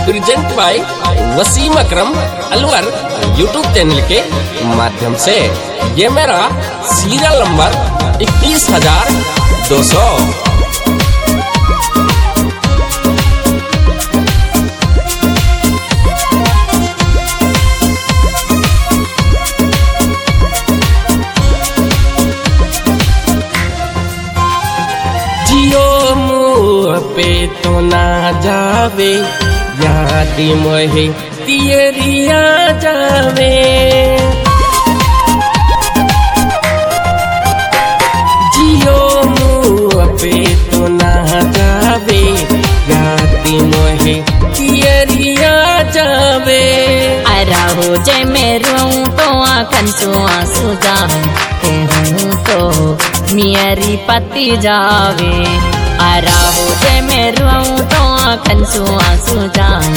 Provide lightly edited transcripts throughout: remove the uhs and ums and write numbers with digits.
Present by Wasim Akram Alwar YouTube channel के माध्यम से। ये मेरा सीरियल नंबर 21,200। पे तो ना जावे याद मोहे तियरिया जावे। जियो मुँह पे तो ना जावे याद मोहे तियरिया जावे। अराहो जय मैं रोऊं तो आँखन से आंसू जाऊं तो मेरी पति जावे। अराहो जय मैं रोऊं तो आँखन से आंसू जाऊं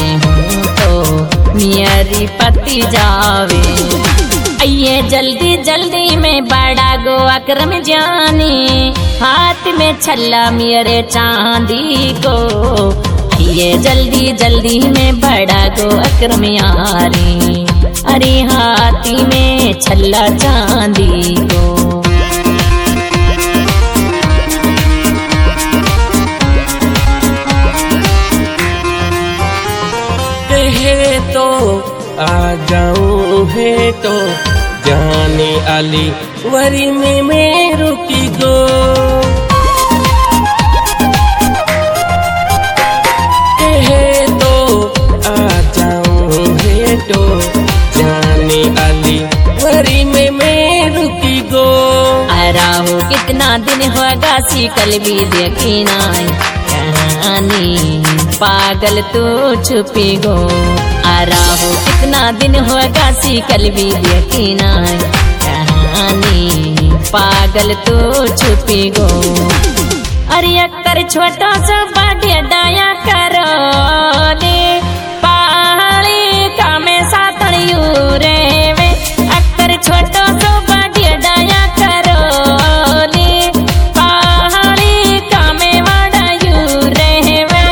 तो मेरी पति जावे। आइए जल्दी जल्दी में बड़ा गो अकरम जाने हाथ में छल्ला मेरे चांदी को। आइए जल्दी जल्दी में बड़ा गो अकरम यारी अरे हाथी में छल्ला चांदी को। है तो आ जाऊं है तो जाने आली वरी में मैं रुकी गो। है तो आ जाऊं है तो जाने आली वरी में मैं रुकी गो। अराहो कितना दिन होगा सी कल भी देखी नाई कहानी पागल तू छुपी गो। अराहो कितना दिन होगा सी कल भी देखी नाई कहानी पागल तू छुपी गो। अरे अक्कर छोटा सा बाढ़ डाया करो ने पहाड़ी का में सातड़ यूरे वे। अक्कर छोटा सा बाढ़ डाया करो ने पहाड़ी का में वाड़ा यूरे वे।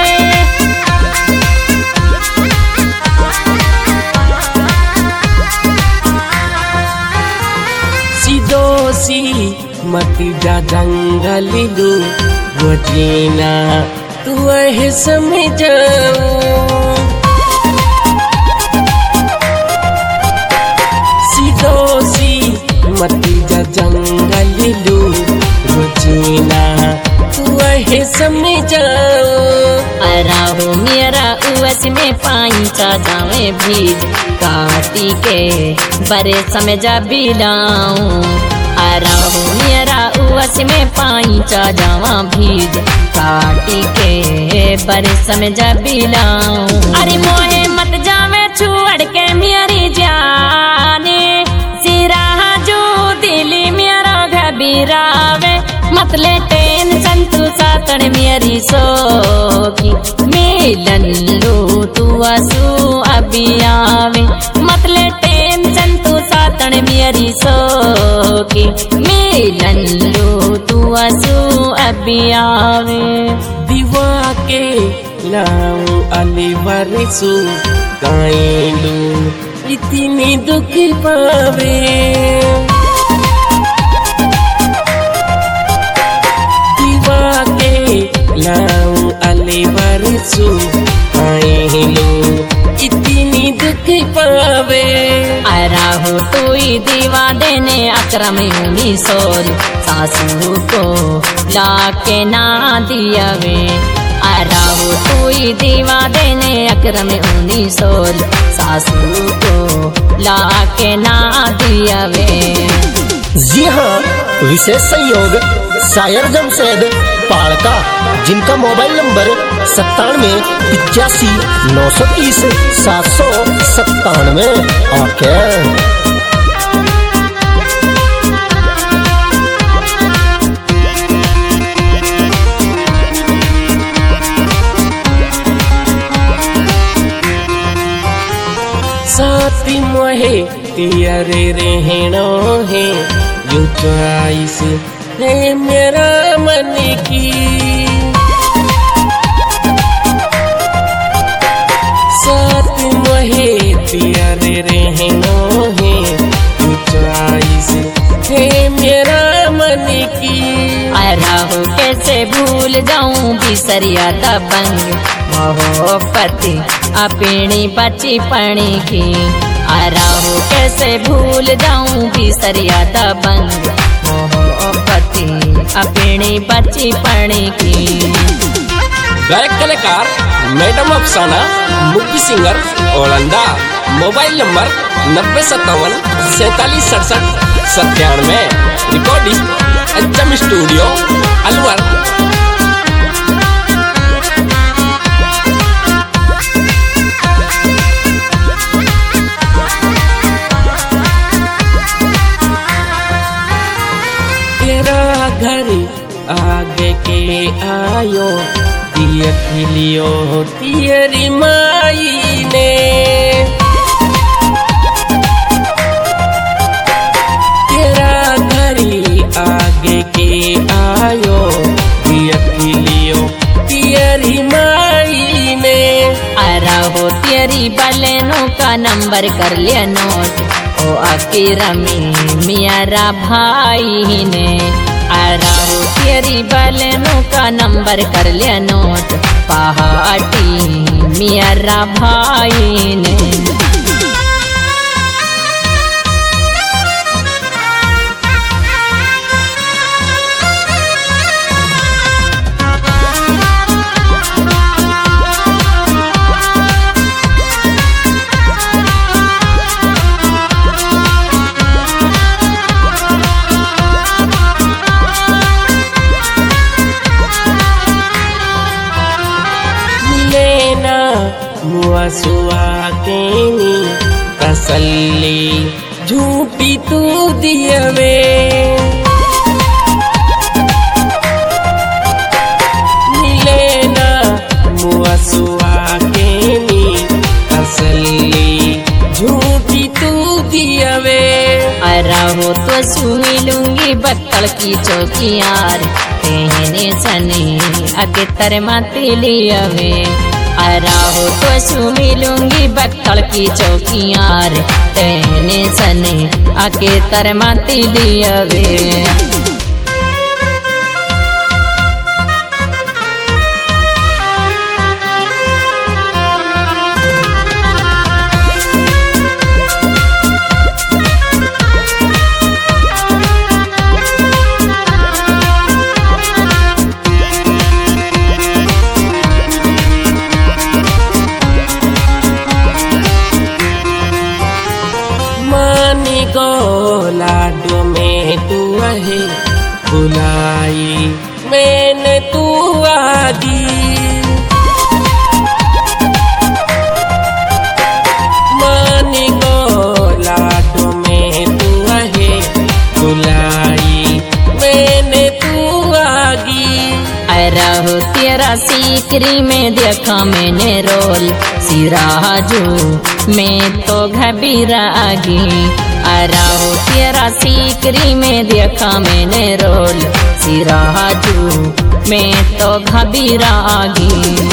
सीदोसी मती जा जंगल लू वजीना तू है समझाऊं। सीदोसी मती जा जंगल लू वजीना तू है समझाऊं। अराहो मेरा उस में पाई चा जावे भीज काटी के बरे समझा बिलाऊं। अराहो मेरा उस में पाई चा जावा भीज काटी के बरे समझा बिलाऊं। अरे मोहे मत जावे छोड़ के मेरी जाने सिरा जो दिली मेरा घबरावे। मतले टेंशन तू सातड़ मेरी सोकी मिलन लो तू आंसू अभी आवे। मतले टेंशन तू सातड़ मेरी सोकी मिलन लो तू आंसू अभी आवे। दीवा के लाऊं अली वरसू काइलू इतनी दुख पावे। लाऊं अली वरसू आइलू इतनी दुख पावे। अराहो तू ही दीवा देने अकरम यूनी सोल सासू को लाके ना दियावे। अराहो तू ही दीवा देने अकरम यूनी सोल सासू को लाके ना दियावे। जी हाँ, विशेष सहयोग शायर जमशेद पाड़का जिनका मोबाइल नंबर 97 85 930 797। ओके साथी मोहे तियरे रहनो है जो चॉइस है मेरा मन की। जाऊं बिसरिया दबंग मोहब्बती अपनी बचपन की। राहु कैसे भूल जाऊं बिसरिया दबंग मोहब्बती अपनी बचपन की। गायक कलाकार मैडम अफसाना, मूवी सिंगर ओलंदा। Mobile number 9057 4767 recording HM studio Alwar. तेरा घर आगे के आयो देख लियो तेरी माई ने। तेरा घरी आगे के आयो देख लियो तेरी माई ने। राहो तेरी बलेनों का नंबर कर लिया नोट ओ अकीरमी मेरा भाई ने। राहो तेरी बलेनों का नंबर कर लिया नोट पहाटी मेरा भाई ने। मुआसुआ केनी तसल्ली झूठी तू दियवे। मिले ना मुआसुआ केनी तसल्ली झूठी तू दियवे। राहो तो सुनी लूंगी बक्कड़ की चौकियार कहने सने अगे तर माती लियावे। राहो तो सुनी लूंगी बक्कड़ की चौकियार कहने सने आके तर माती लियावे। लाडो में तू है बुलाई मैंने तू आगी। मानी को लाडो में तू है बुलाई मैंने तू आगी। राहो तेरा सीकरी में देखा मैंने रोल सिराजू में तो घबीरा आगी। राहो तेरा सीकरी में देखा मैंने रोल सिराजू में तो घबीरा आगी।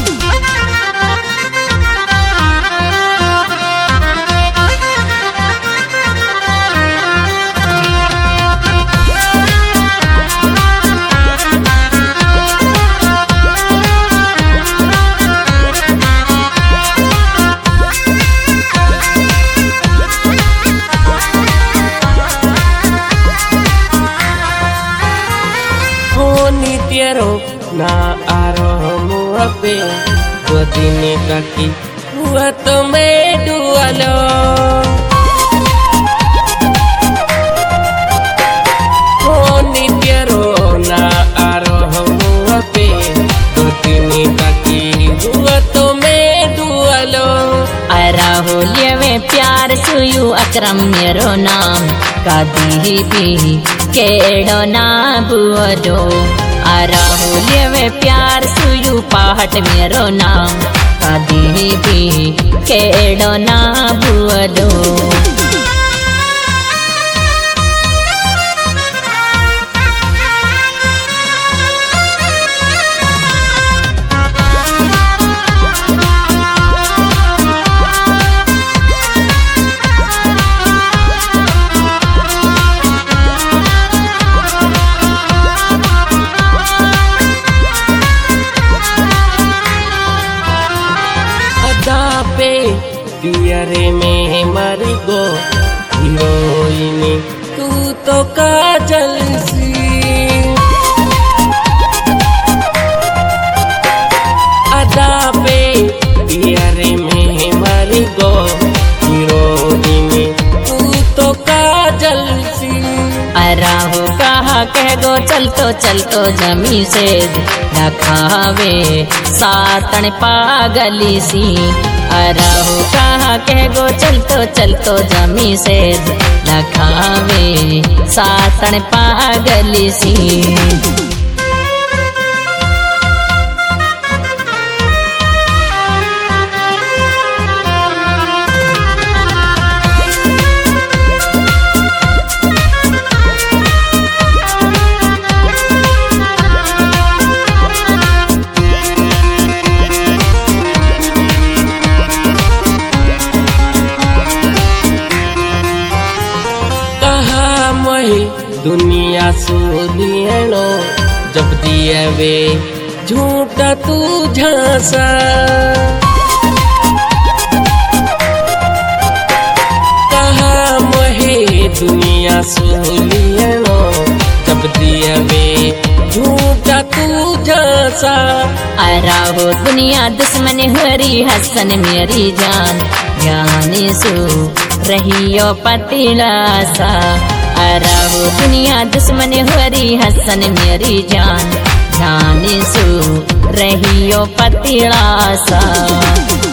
तेरो ना आरो मुआबे दो दिन काकी हुआ तो मैं डुआलो। होनी तेरो ना आरो मुआबे दो दिन काकी हुआ तो मैं डुआलो। राहो लेवे प्यार सुयु अकरम मेरो नाम कदी भी केड़ो ना बुअरो। राहो लेवे प्यार सुयु पाहट मेरो नाम कदी भी केड़ो ना बुअरो। पियरे में मर गो हीरोइन तू तो काजल सी। अदा पे पियरे में मर गो हीरोइन तू तो काजल सी। राहु कहा कह गो चलतो जमी से नखावे सातन पागली सी। राहु कहा कह गो चलतो जमी से नखावे सातन पागली सी। दुनिया सुनियनो जब दिए वे झूठा तू झांसा। कहा महे दुनिया सुनियनो जब दिए वे झूठा तू झांसा। राहो दुनिया दुश्मन हरी हसन मेरी जान जाने सो रहियो पतिलासा। राहो दुनिया दुश्मन हरी हसन मेरी जान जाने सो रहियो पतिलासा।